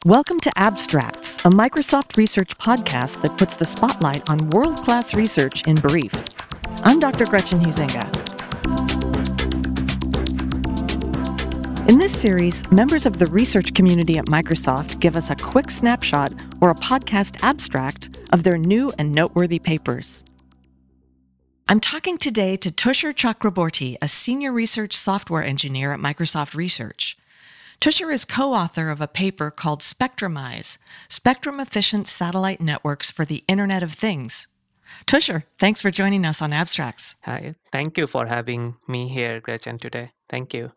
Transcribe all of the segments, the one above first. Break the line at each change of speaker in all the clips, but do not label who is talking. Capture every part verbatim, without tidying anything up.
Welcome to Abstracts, a Microsoft research podcast that puts the spotlight on world-class research in brief. I'm Doctor Gretchen Huizenga. In this series, members of the research community at Microsoft give us a quick snapshot or a podcast abstract of their new and noteworthy papers. I'm talking today to Tushar Chakraborty, a senior research software engineer at Microsoft Research. Tushar is co-author of a paper called Spectrumize, Spectrum-Efficient Satellite Networks for the Internet of Things. Tushar, thanks for joining us on Abstracts.
Hi, thank you for having me here, Gretchen, today. Thank you.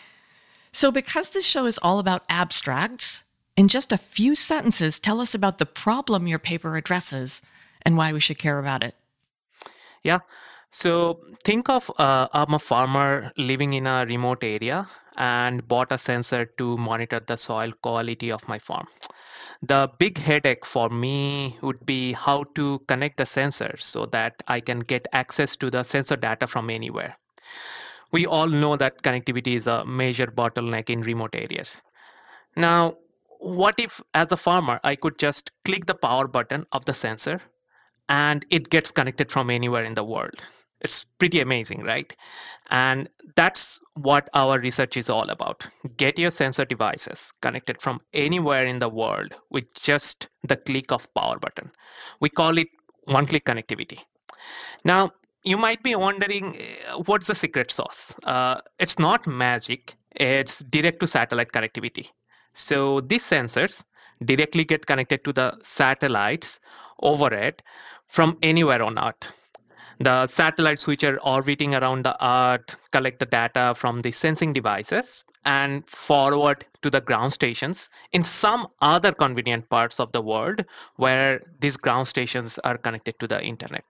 So because this show is all about abstracts, in just a few sentences, tell us about the problem your paper addresses and why we should care about it.
Yeah, so think of uh, I'm a farmer living in a remote area and bought a sensor to monitor the soil quality of my farm. The big headache for me would be how to connect the sensor so that I can get access to the sensor data from anywhere. We all know that connectivity is a major bottleneck in remote areas. Now, what if as a farmer, I could just click the power button of the sensor and it gets connected from anywhere in the world? It's pretty amazing, right? And that's what our research is all about. Get your sensor devices connected from anywhere in the world with just the click of power button. We call it one-click connectivity. Now, you might be wondering, uh, what's the secret sauce? Uh, it's not magic. It's direct-to-satellite connectivity. So these sensors directly get connected to the satellites overhead from anywhere on Earth. The satellites which are orbiting around the Earth collect the data from the sensing devices and forward to the ground stations in some other convenient parts of the world where these ground stations are connected to the internet.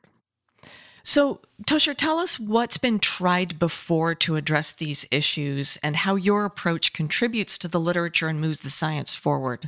So, Tushar, tell us what's been tried before to address these issues and how your approach contributes to the literature and moves the science forward.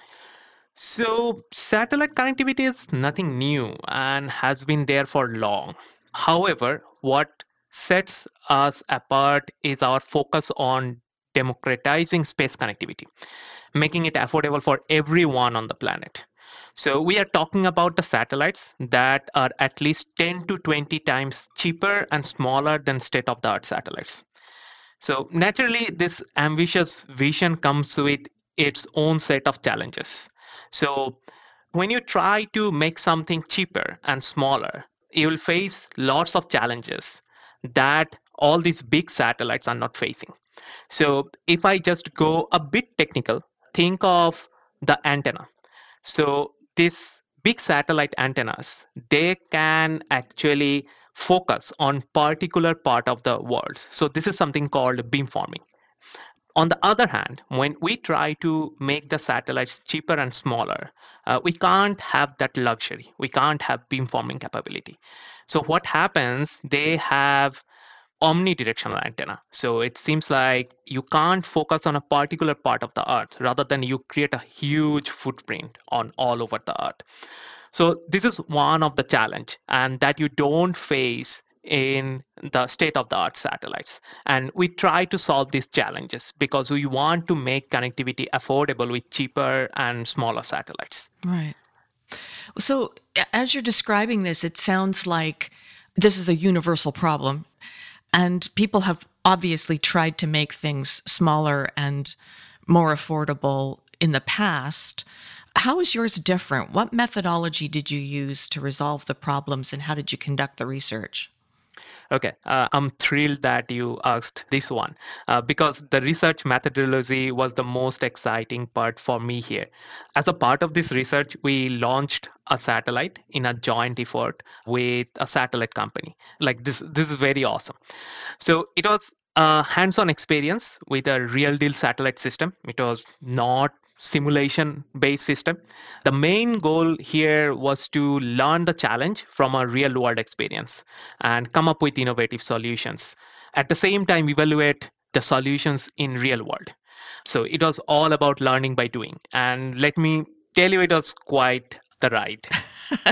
So, satellite connectivity is nothing new and has been there for long. However, what sets us apart is our focus on democratizing space connectivity, making it affordable for everyone on the planet. So, we are talking about the satellites that are at least ten to twenty times cheaper and smaller than state-of-the-art satellites. So, naturally, this ambitious vision comes with its own set of challenges. So when you try to make something cheaper and smaller, you will face lots of challenges that all these big satellites are not facing. So if I just go a bit technical, think of the antenna. So these big satellite antennas, they can actually focus on particular part of the world. So this is something called beamforming. On the other hand, when we try to make the satellites cheaper and smaller, uh, we can't have that luxury. We can't have beamforming capability. So what happens, they have omnidirectional antenna. So it seems like you can't focus on a particular part of the earth, rather than you create a huge footprint on all over the earth. So this is one of the challenge, and that you don't face in the state-of-the-art satellites. And we try to solve these challenges because we want to make connectivity affordable with cheaper and smaller satellites.
Right. So as you're describing this, it sounds like this is a universal problem. And people have obviously tried to make things smaller and more affordable in the past. How is yours different? What methodology did you use to resolve the problems, and how did you conduct the research?
Okay, uh, I'm thrilled that you asked this one uh, because the research methodology was the most exciting part for me here. As a part of this research, we launched a satellite in a joint effort with a satellite company. Like this, this is very awesome. So it was a hands-on experience with a real deal satellite system. It was not simulation based system. The main goal here was to learn the challenge from a real world experience and come up with innovative solutions. At the same time, evaluate the solutions in real world. So it was all about learning by doing. And let me tell you, it was quite the ride.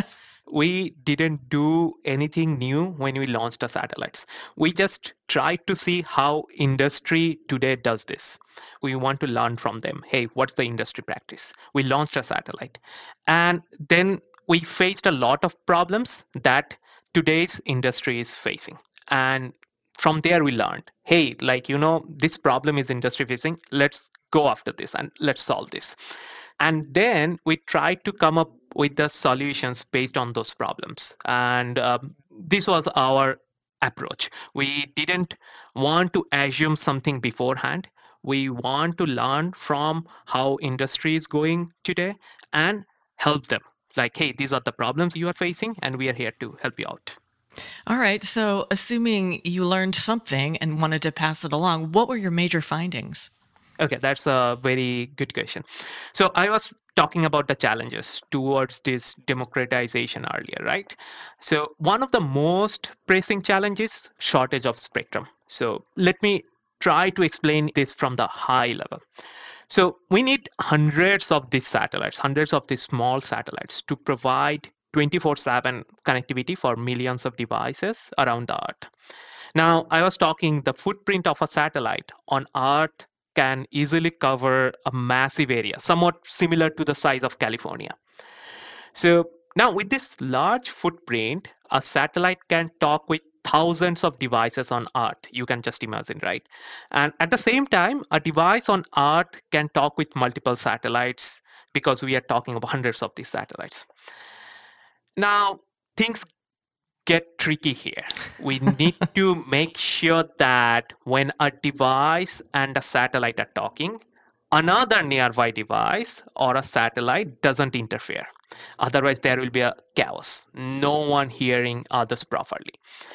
We didn't do anything new when we launched the satellites. We just tried to see how industry today does this. We want to learn from them. Hey, what's the industry practice? We launched a satellite. And then we faced a lot of problems that today's industry is facing. And from there we learned, hey, like, you know, this problem is industry facing. Let's go after this and let's solve this. And then we tried to come up with the solutions based on those problems. And um, this was our approach. We didn't want to assume something beforehand. We want to learn from how industry is going today and help them. Like, hey, these are the problems you are facing, and we are here to help you out.
All right. So, assuming you learned something and wanted to pass it along, what were your major findings?
Okay, that's a very good question. So I was talking about the challenges towards this democratization earlier, right? So one of the most pressing challenges, shortage of spectrum. So let me try to explain this from the high level. So we need hundreds of these satellites, hundreds of these small satellites to provide twenty-four seven connectivity for millions of devices around the Earth. Now, I was talking the footprint of a satellite on Earth can easily cover a massive area, somewhat similar to the size of California. So now with this large footprint, a satellite can talk with thousands of devices on Earth. You can just imagine, right? And at the same time, a device on Earth can talk with multiple satellites because we are talking about hundreds of these satellites. Now, things get tricky here. We need to make sure that when a device and a satellite are talking, another nearby device or a satellite doesn't interfere. Otherwise, there will be a chaos, no one hearing others properly.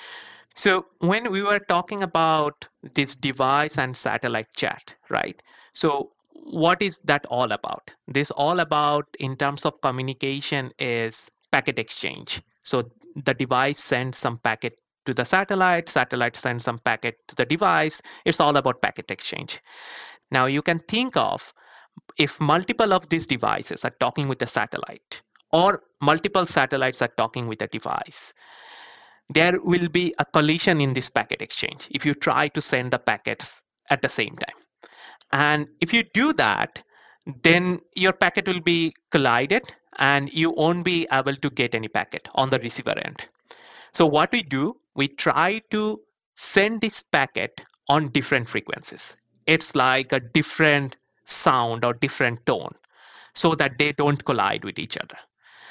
So when we were talking about this device and satellite chat, right? So what is that all about? This all about in terms of communication is packet exchange. So the device sends some packet to the satellite, satellite sends some packet to the device. It's all about packet exchange. Now you can think of if multiple of these devices are talking with a satellite or multiple satellites are talking with a device, there will be a collision in this packet exchange if you try to send the packets at the same time. And if you do that, then your packet will be collided and you won't be able to get any packet on the receiver end. So what we do, we try to send this packet on different frequencies. It's like a different sound or different tone so that they don't collide with each other.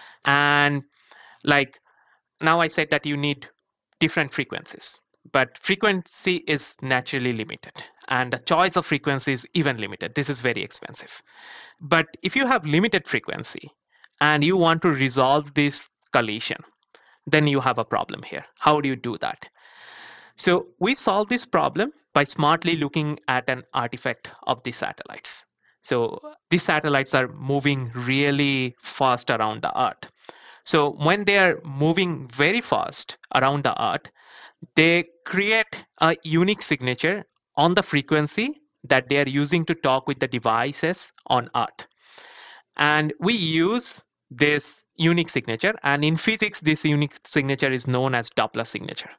And like now I said that you need different frequencies, but frequency is naturally limited and the choice of frequency is even limited. This is very expensive. But if you have limited frequency and you want to resolve this collision, then you have a problem here. How do you do that? So we solve this problem by smartly looking at an artifact of the satellites. So these satellites are moving really fast around the Earth. So when they are moving very fast around the Earth, they create a unique signature on the frequency that they are using to talk with the devices on Earth. And we use this unique signature, and in physics, this unique signature is known as Doppler signature.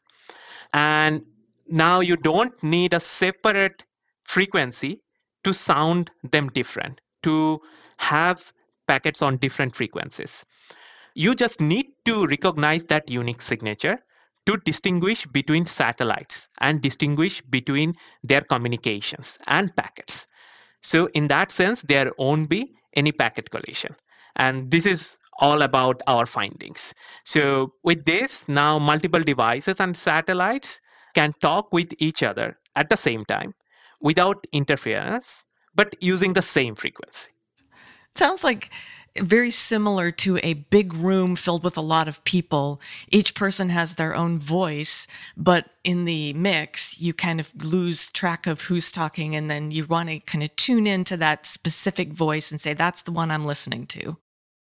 And now you don't need a separate frequency to sound them different, to have packets on different frequencies. You just need to recognize that unique signature to distinguish between satellites and distinguish between their communications and packets. So in that sense, there won't be any packet collision. And this is all about our findings. So with this, now multiple devices and satellites can talk with each other at the same time without interference, but using the same frequency.
Sounds like very similar to a big room filled with a lot of people. Each person has their own voice, but in the mix, you kind of lose track of who's talking, and then you want to kind of tune into that specific voice and say, that's the one I'm listening to.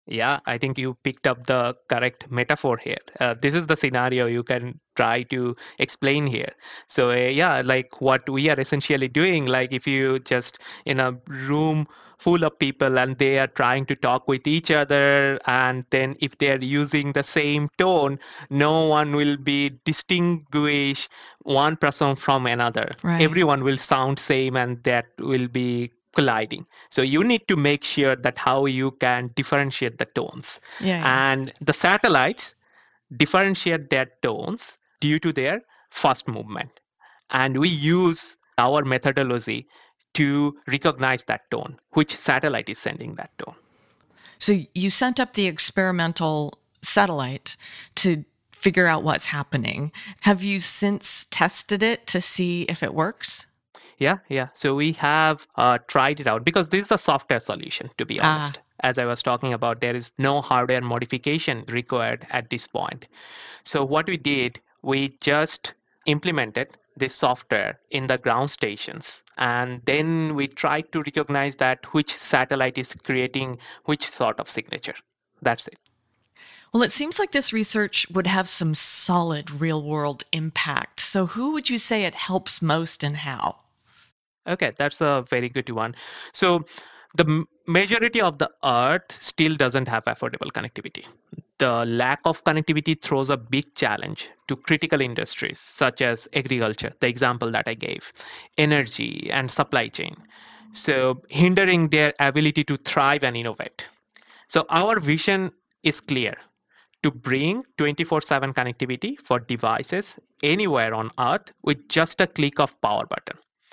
Yeah, I think you picked up the correct metaphor here. Uh, this is the scenario you can try to explain here. So, uh, yeah, like what we are essentially doing, like if you just in a room full of people and they are trying to talk with each other, and then if they are using the same tone, no one will be distinguish one person from another.
Right.
Everyone will sound same, and that will be colliding. So you need to make sure that how you can differentiate the tones.
Yeah, yeah.
And the satellites differentiate their tones due to their fast movement. And we use our methodology to recognize that tone, which satellite is sending that tone.
So you sent up the experimental satellite to figure out what's happening. Have you since tested it to see if it works?
Yeah, yeah. So we have uh, tried it out because this is a software solution, to be
Ah,
honest. As I was talking about, there is no hardware modification required at this point. So what we did, we just implemented this software in the ground stations, and then we tried to recognize that which satellite is creating which sort of signature. That's it.
well, it seems like this research would have some solid real world impact. So who would you say it helps most and how?
Okay, that's a very good one. So the m- majority of the earth still doesn't have affordable connectivity. The lack of connectivity throws a big challenge to critical industries such as agriculture, the example that I gave, energy and supply chain. So hindering their ability to thrive and innovate. So our vision is clear to bring twenty-four seven connectivity for devices anywhere on earth with just a click of power button.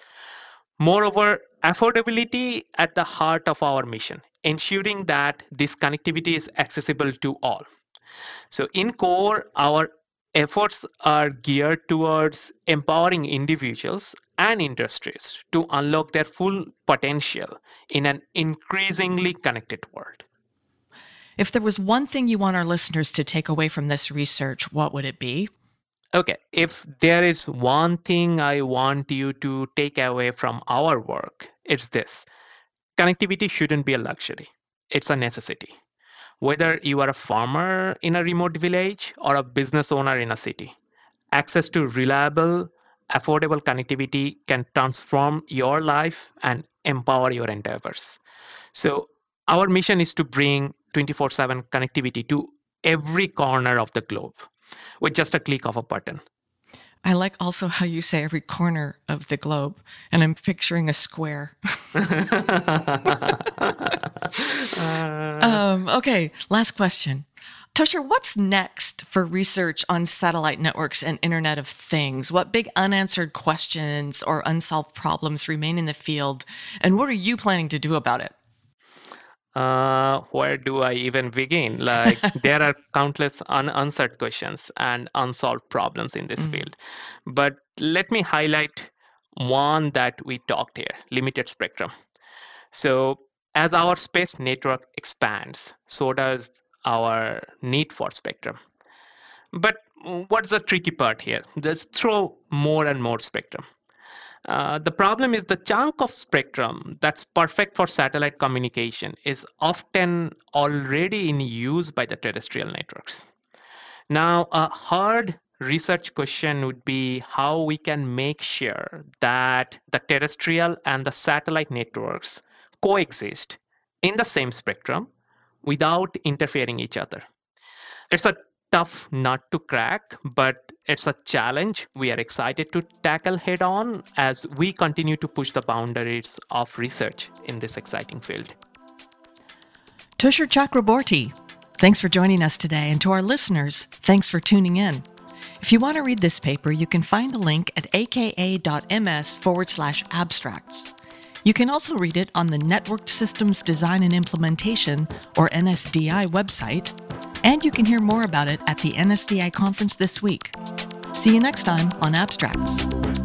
Moreover, affordability at the heart of our mission, ensuring that this connectivity is accessible to all. So, in core, our efforts are geared towards empowering individuals and industries to unlock their full potential in an increasingly connected world.
If there was one thing you want our listeners to take away from this research, what would it be?
Okay, if there is one thing I want you to take away from our work, it's this: connectivity shouldn't be a luxury, it's a necessity. Whether you are a farmer in a remote village or a business owner in a city, access to reliable, affordable connectivity can transform your life and empower your endeavors. So, our mission is to bring twenty-four seven connectivity to every corner of the globe with just a click of a button.
I like also how you say every corner of the globe, and I'm picturing a square. um, okay, last question. Tushar, what's next for research on satellite networks and Internet of Things? What big unanswered questions or unsolved problems remain in the field, and what are you planning to do about it?
Uh, where do I even begin? Like, there are countless unanswered questions and unsolved problems in this
Mm.
field. But let me highlight one that we talked here: limited spectrum. So, as our space network expands, so does our need for spectrum. But what's the tricky part here? Just throw more and more spectrum. Uh, the problem is the chunk of spectrum that's perfect for satellite communication is often already in use by the terrestrial networks. Now, a hard research question would be how we can make sure that the terrestrial and the satellite networks coexist in the same spectrum without interfering each other. It's a tough nut to crack, but it's a challenge we are excited to tackle head on as we continue to push the boundaries of research in this exciting field.
Tushar Chakraborty, thanks for joining us today, and to our listeners, thanks for tuning in. If you want to read this paper, you can find a link at aka.ms forward slash abstracts. You can also read it on the Networked Systems Design and Implementation, or N S D I, website, and you can hear more about it at the N S D I conference this week. See you next time on Abstracts.